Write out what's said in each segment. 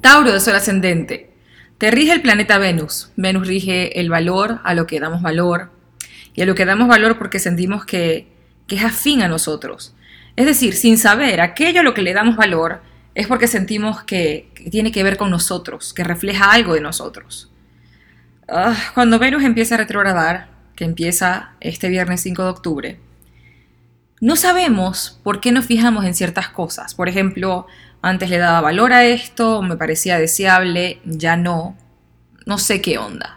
Tauro de Sol ascendente. Te rige el planeta Venus. Venus rige el valor, a lo que damos valor. Y a lo que damos valor porque sentimos que es afín a nosotros. Es decir, sin saber, aquello a lo que le damos valor es porque sentimos que tiene que ver con nosotros, que refleja algo de nosotros. Cuando Venus empieza a retrogradar, que empieza este viernes 5 de octubre, no sabemos por qué nos fijamos en ciertas cosas. Por ejemplo, antes le daba valor a esto, me parecía deseable, ya no sé qué onda.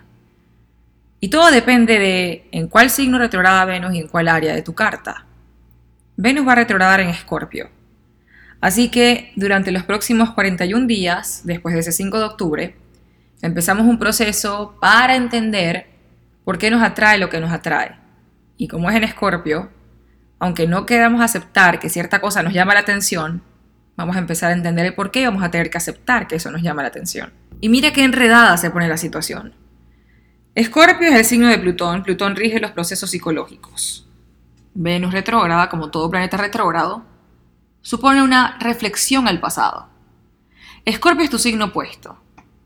Y todo depende de en cuál signo retrograda Venus y en cuál área de tu carta. Venus va a retrogradar en Escorpio. Así que durante los próximos 41 días, después de ese 5 de octubre, empezamos un proceso para entender por qué nos atrae lo que nos atrae. Y como es en Escorpio, aunque no queramos aceptar que cierta cosa nos llama la atención, vamos a empezar a entender el por qué y vamos a tener que aceptar que eso nos llama la atención. Y mira qué enredada se pone la situación. Escorpio es el signo de Plutón. Plutón rige los procesos psicológicos. Venus retrógrada, como todo planeta retrógrado, supone una reflexión al pasado. Escorpio es tu signo opuesto.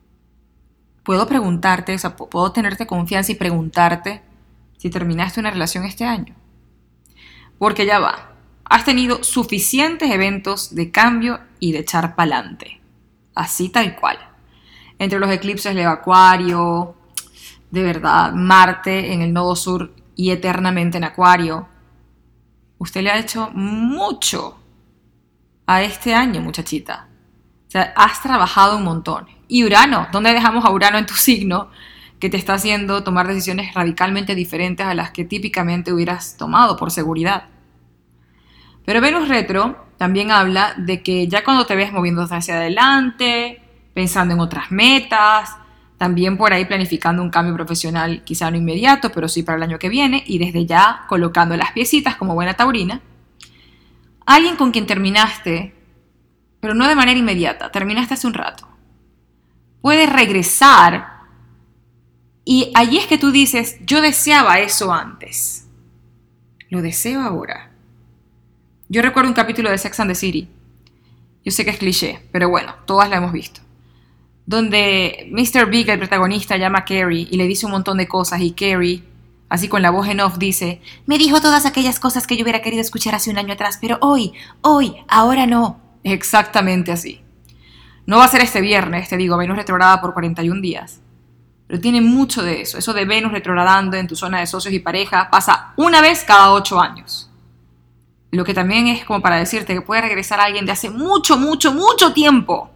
Puedo preguntarte, puedo tenerte confianza y preguntarte si terminaste una relación este año. Porque ya va. Has tenido suficientes eventos de cambio y de echar pa'lante. Así tal cual. Entre los eclipses de Acuario, de verdad, Marte en el nodo sur y eternamente en Acuario. Usted le ha hecho mucho a este año, muchachita. O sea, has trabajado un montón. Y Urano, ¿dónde dejamos a Urano en tu signo que te está haciendo tomar decisiones radicalmente diferentes a las que típicamente hubieras tomado por seguridad? Pero Venus retro también habla de que ya cuando te ves moviéndote hacia adelante, pensando en otras metas, también por ahí planificando un cambio profesional, quizá no inmediato, pero sí para el año que viene, y desde ya colocando las piecitas como buena taurina, alguien con quien terminaste, pero no de manera inmediata, terminaste hace un rato, puede regresar y allí es que tú dices, yo deseaba eso antes, lo deseo ahora. Yo recuerdo un capítulo de Sex and the City, yo sé que es cliché, pero bueno, todas la hemos visto, donde Mr. Big, el protagonista, llama a Carrie y le dice un montón de cosas y Carrie, así con la voz en off, dice, me dijo todas aquellas cosas que yo hubiera querido escuchar hace un año atrás, pero hoy, ahora no. Exactamente así. No va a ser este viernes, te digo, Venus retrograda por 41 días, pero tiene mucho de eso de Venus retrogradando en tu zona de socios y pareja, pasa una vez cada 8 años. Lo que también es como para decirte que puede regresar alguien de hace mucho, mucho, mucho tiempo.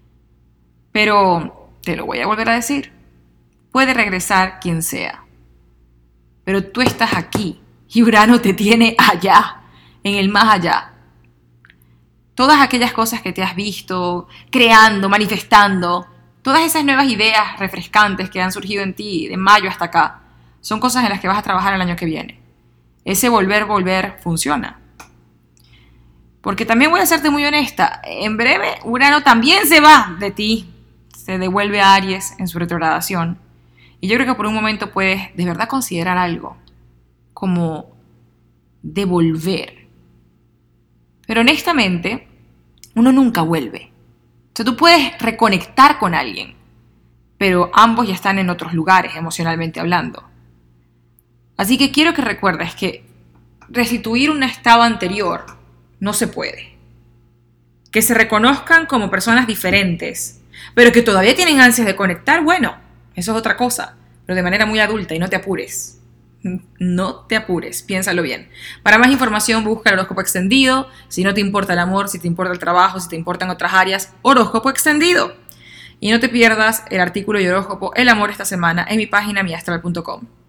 Pero te lo voy a volver a decir. Puede regresar quien sea. Pero tú estás aquí y Urano te tiene allá, en el más allá. Todas aquellas cosas que te has visto, creando, manifestando, todas esas nuevas ideas refrescantes que han surgido en ti de mayo hasta acá, son cosas en las que vas a trabajar el año que viene. Ese volver funciona. Porque también voy a serte muy honesta, en breve Urano también se va de ti, se devuelve a Aries en su retrogradación. Y yo creo que por un momento puedes de verdad considerar algo como devolver. Pero honestamente, uno nunca vuelve. O sea, tú puedes reconectar con alguien, pero ambos ya están en otros lugares emocionalmente hablando. Así que quiero que recuerdes que restituir un estado anterior no se puede. Que se reconozcan como personas diferentes, pero que todavía tienen ansias de conectar, bueno, eso es otra cosa, pero de manera muy adulta y no te apures. No te apures, piénsalo bien. Para más información busca el horóscopo extendido. Si no te importa el amor, si te importa el trabajo, si te importan otras áreas, horóscopo extendido. Y no te pierdas el artículo y horóscopo El amor esta semana en mi página miastral.com.